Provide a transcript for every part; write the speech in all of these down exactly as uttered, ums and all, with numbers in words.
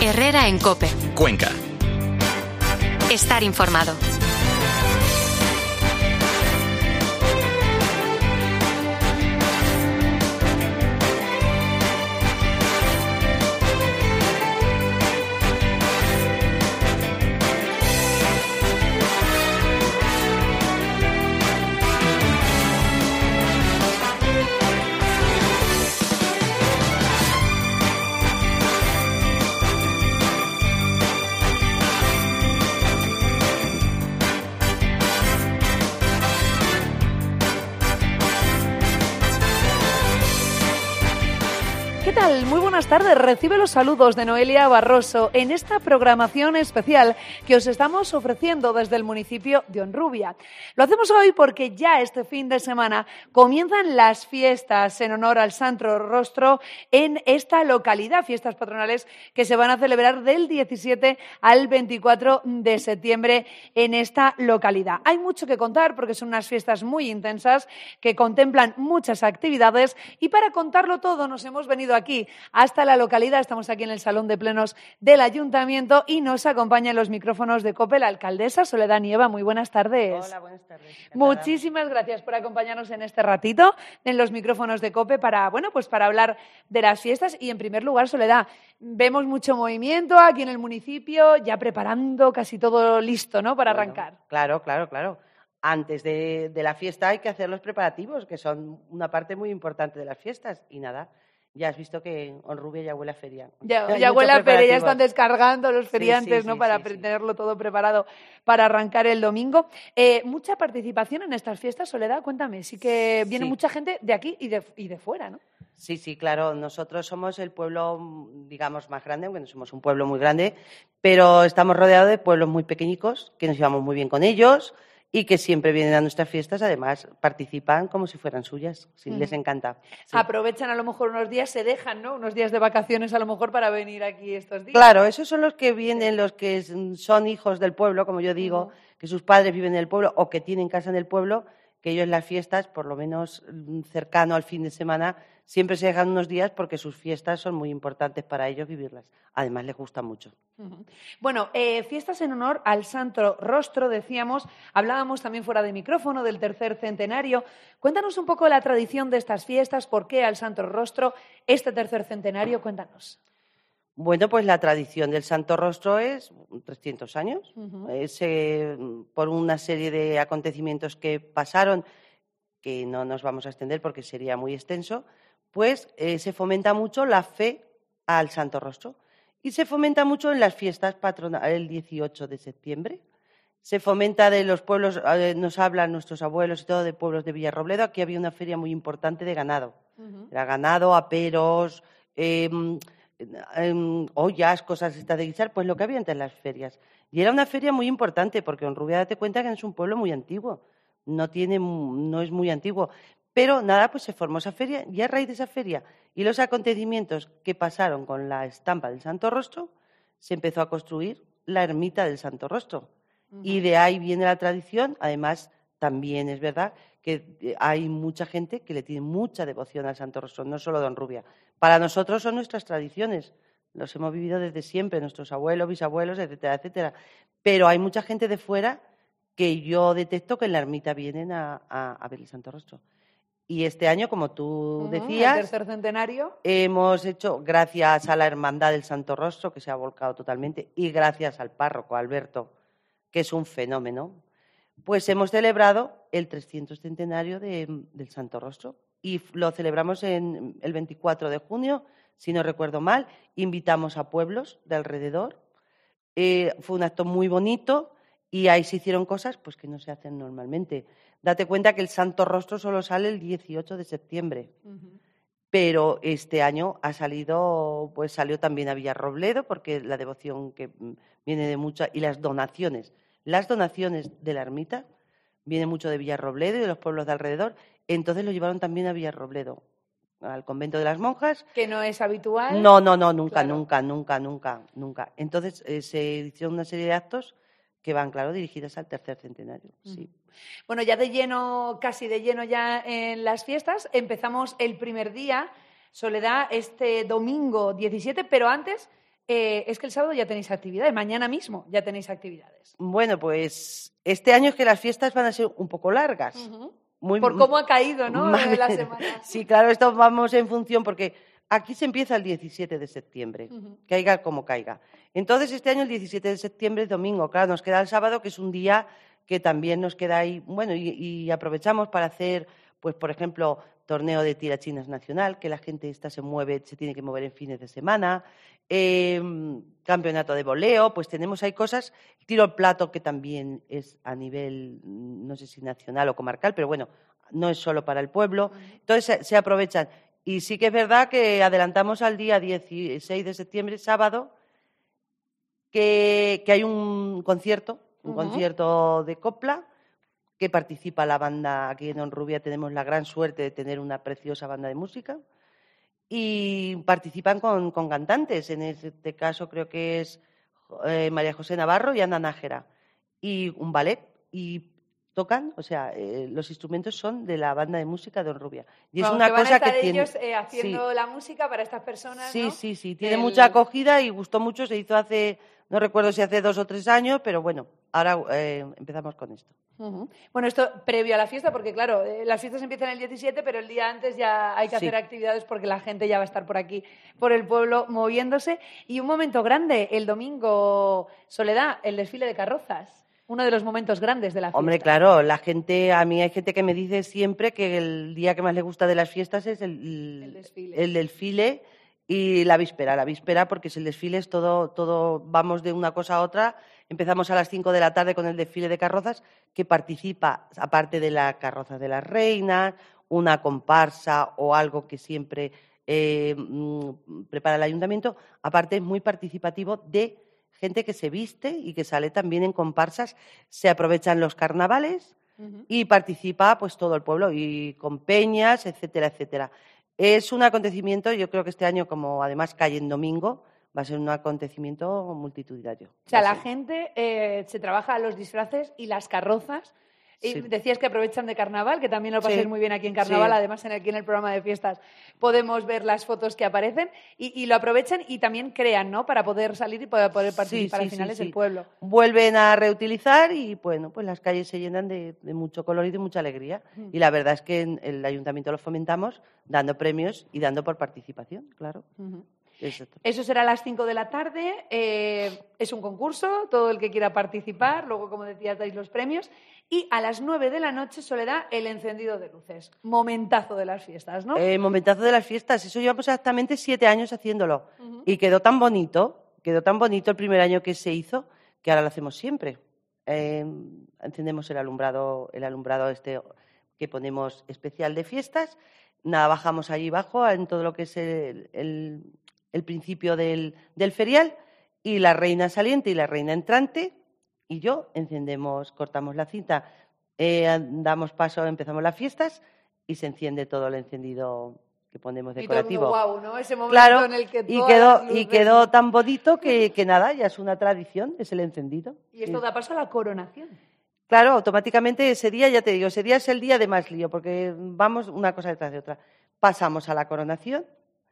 Herrera en COPE. Cuenca. Estar informado. ¿Qué tal? Muy buenas tardes. Recibe los saludos de Noelia Barroso en esta programación especial que os estamos ofreciendo desde el municipio de Honrubia. Lo hacemos hoy porque ya este fin de semana comienzan las fiestas en honor al Santo Rostro en esta localidad, fiestas patronales que se van a celebrar del diecisiete al veinticuatro de septiembre en esta localidad. Hay mucho que contar porque son unas fiestas muy intensas que contemplan muchas actividades y para contarlo todo nos hemos venido aquí hasta la localidad. Estamos aquí en el Salón de Plenos del Ayuntamiento y nos acompaña en los micrófonos de COPE la alcaldesa Soledad Nieva. Muy buenas tardes. Hola, buenas tardes. Muchísimas gracias por acompañarnos en este ratito en los micrófonos de COPE para, bueno, pues para hablar de las fiestas. Y en primer lugar, Soledad, vemos mucho movimiento aquí en el municipio, ya preparando casi todo listo, ¿no?, para Bueno, arrancar. Claro, claro, claro. Antes de, de la fiesta hay que hacer los preparativos, que son una parte muy importante de las fiestas. Y nada, ya has visto que Honrubia ya huele a feria. Ya, Hay ya muchos huele a feria, ya están preparativos. descargando los feriantes, Sí, sí, ¿no?, sí, para sí, sí. tenerlo todo preparado para arrancar el domingo. Eh, mucha participación en estas fiestas, Soledad, cuéntame. Sí que viene Sí. mucha gente de aquí y de, y de fuera, ¿no? Sí, sí, claro. Nosotros somos el pueblo, digamos, más grande, aunque no somos un pueblo muy grande, pero estamos rodeados de pueblos muy pequeñicos, que nos llevamos muy bien con ellos y que siempre vienen a nuestras fiestas. Además, participan como si fueran suyas. Sí, Ujú. les encanta. Sí. Aprovechan a lo mejor unos días, se dejan, ¿no?, unos días de vacaciones a lo mejor para venir aquí estos días. Claro, esos son los que vienen, los que son hijos del pueblo, como yo digo, Ujú. que sus padres viven en el pueblo o que tienen casa en el pueblo, que ellos en las fiestas, por lo menos mm, cercano al fin de semana, siempre se dejan unos días porque sus fiestas son muy importantes para ellos vivirlas. Además, les gusta mucho. Ujú. Bueno, eh, fiestas en honor al Santo Rostro, decíamos, hablábamos también fuera de micrófono del tercer centenario. Cuéntanos un poco la tradición de estas fiestas, por qué al Santo Rostro este tercer centenario, cuéntanos. Bueno, pues la tradición del Santo Rostro es trescientos años. Ujú. Es, eh, por una serie de acontecimientos que pasaron, que no nos vamos a extender porque sería muy extenso, pues eh, se fomenta mucho la fe al Santo Rostro. Y se fomenta mucho en las fiestas patronales, el dieciocho de septiembre. Se fomenta de los pueblos, eh, nos hablan nuestros abuelos y todo de pueblos de Villarrobledo. Aquí había una feria muy importante de ganado. Ujú. Era ganado, aperos, eh, eh, ollas, cosas estas de guisar, pues lo que había antes en las ferias. Y era una feria muy importante porque Honrubia, date cuenta que es un pueblo muy antiguo. No, tiene, no es muy antiguo. Pero nada, pues se formó esa feria y a raíz de esa feria y los acontecimientos que pasaron con la estampa del Santo Rostro, se empezó a construir la ermita del Santo Rostro. Uh-huh. Y de ahí viene la tradición. Además, también es verdad que hay mucha gente que le tiene mucha devoción al Santo Rostro, no solo de Honrubia. Para nosotros son nuestras tradiciones, los hemos vivido desde siempre, nuestros abuelos, bisabuelos, etcétera, etcétera. Pero hay mucha gente de fuera que yo detecto que en la ermita vienen a, a, a ver el Santo Rostro. Y este año, como tú uh-huh, decías, el tercer centenario, hemos hecho, gracias a la Hermandad del Santo Rostro, que se ha volcado totalmente, y gracias al párroco Alberto, que es un fenómeno, pues hemos celebrado el trescientos centenario de, del Santo Rostro. Y lo celebramos en el veinticuatro de junio, si no recuerdo mal. Invitamos a pueblos de alrededor. Eh, fue un acto muy bonito y ahí se hicieron cosas pues, que no se hacen normalmente. Date cuenta que el Santo Rostro solo sale el dieciocho de septiembre. Uh-huh. Pero este año ha salido, pues salió también a Villarrobledo, porque la devoción que viene de mucha, y las donaciones, las donaciones de la ermita, viene mucho de Villarrobledo y de los pueblos de alrededor, entonces lo llevaron también a Villarrobledo, al convento de las monjas. Que no es habitual. No, no, no, nunca, claro. nunca, nunca, nunca, nunca. Entonces eh, se hicieron una serie de actos que van, claro, dirigidas al tercer centenario, sí. Bueno, ya de lleno, casi de lleno ya en las fiestas, empezamos el primer día, Soledad, este domingo diecisiete, pero antes eh, es que el sábado ya tenéis actividades, mañana mismo ya tenéis actividades. Bueno, pues este año es que las fiestas van a ser un poco largas. Uh-huh. Muy, Por cómo ha caído, ¿no? Más, la semana. Sí, claro, esto vamos en función porque aquí se empieza el diecisiete de septiembre, uh-huh. caiga como caiga. Entonces, este año el diecisiete de septiembre es domingo, claro, nos queda el sábado, que es un día que también nos queda ahí, bueno, y, y aprovechamos para hacer, pues, por ejemplo, torneo de tirachinas nacional, que la gente esta se mueve, se tiene que mover en fines de semana, eh, campeonato de voleo, pues tenemos ahí cosas, tiro al plato, que también es a nivel, no sé si nacional o comarcal, pero bueno, no es solo para el pueblo, entonces se, se aprovechan. Y sí que es verdad que adelantamos al día dieciséis de septiembre, sábado, que, que hay un concierto, un uh-huh. concierto de copla, que participa la banda. Aquí en Honrubia tenemos la gran suerte de tener una preciosa banda de música y participan con, con cantantes. En este caso creo que es eh, María José Navarro y Ana Nájera, y un ballet, y tocan, o sea, eh, los instrumentos son de la banda de música de Honrubia. Y es bueno, una que van cosa a estar que tiene ellos eh, haciendo sí. la música para estas personas, sí, ¿no? Sí, sí, tiene El... mucha acogida y gustó mucho. Se hizo hace, no recuerdo si hace dos o tres años, pero bueno, ahora eh, empezamos con esto. Uh-huh. Bueno, esto previo a la fiesta, porque claro, eh, las fiestas empiezan el diecisiete, pero el día antes ya hay que sí. hacer actividades porque la gente ya va a estar por aquí, por el pueblo, moviéndose. Y un momento grande, el domingo, Soledad, el desfile de carrozas. Uno de los momentos grandes de la fiesta. Hombre, claro, la gente, a mí hay gente que me dice siempre que el día que más le gusta de las fiestas es el, el, el, desfile. el desfile y la víspera, la víspera porque si el desfile es todo, todo, vamos de una cosa a otra, empezamos a las cinco de la tarde con el desfile de carrozas, que participa, aparte de la carroza de las reinas, una comparsa o algo que siempre eh, prepara el ayuntamiento, aparte es muy participativo de gente que se viste y que sale también en comparsas, se aprovechan los carnavales uh-huh. y participa pues todo el pueblo y con peñas, etcétera, etcétera. Es un acontecimiento, yo creo que este año, como además cae en domingo, va a ser un acontecimiento multitudinario. O sea, la gente eh, se trabaja los disfraces y las carrozas. Y sí. Decías que aprovechan de carnaval, que también lo pasáis sí. muy bien aquí en carnaval, sí. además en, aquí en el programa de fiestas podemos ver las fotos que aparecen y, y lo aprovechan y también crean, ¿no? Para poder salir y poder, poder participar sí, sí, al final sí, es sí. el pueblo. Vuelven a reutilizar y bueno, pues las calles se llenan de, de mucho color y de mucha alegría. Mm. Y la verdad es que en el ayuntamiento lo fomentamos dando premios y dando por participación, claro. Uh-huh. Eso será a las cinco de la tarde, eh, es un concurso, todo el que quiera participar, luego, como decías, dais los premios, y a las nueve de la noche, Soledad, el encendido de luces. Momentazo de las fiestas, ¿no? Eh, momentazo de las fiestas, eso llevamos exactamente siete años haciéndolo, uh-huh. y quedó tan bonito, quedó tan bonito el primer año que se hizo, que ahora lo hacemos siempre. Eh, encendemos el alumbrado, el alumbrado este que ponemos especial de fiestas, nada, bajamos allí abajo en todo lo que es el... el el principio del, del ferial, y la reina saliente y la reina entrante, y yo encendemos, cortamos la cinta, eh, damos paso, empezamos las fiestas, y se enciende todo el encendido que ponemos decorativo. Y todo guau, ¿no? Ese momento claro, en el que y quedó, y quedó tan bonito que, que nada, ya es una tradición, es el encendido. Y esto da paso a la coronación. Claro, automáticamente ese día, ya te digo, ese día es el día de más lío, porque vamos una cosa detrás de otra. Pasamos a la coronación.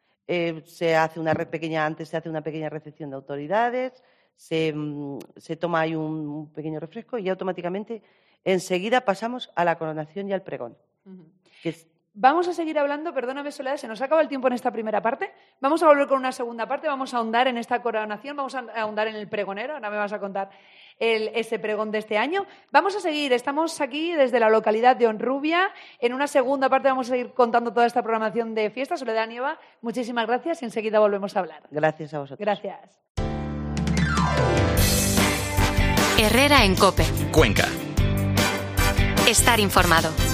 Eh, se hace una pequeña, antes se hace una pequeña recepción de autoridades, se, se toma ahí un, un pequeño refresco y automáticamente enseguida pasamos a la coronación y al pregón. Uh-huh. Que es... Vamos a seguir hablando, perdóname Soledad, se nos acaba el tiempo en esta primera parte, vamos a volver con una segunda parte, vamos a ahondar en esta coronación, vamos a ahondar en el pregonero, ahora me vas a contar el, ese pregón de este año. Vamos a seguir, estamos aquí desde la localidad de Honrubia, en una segunda parte vamos a seguir contando toda esta programación de fiestas. Soledad Nieva, muchísimas gracias y enseguida volvemos a hablar. Gracias a vosotros. Gracias. Herrera en COPE. Cuenca. Estar informado.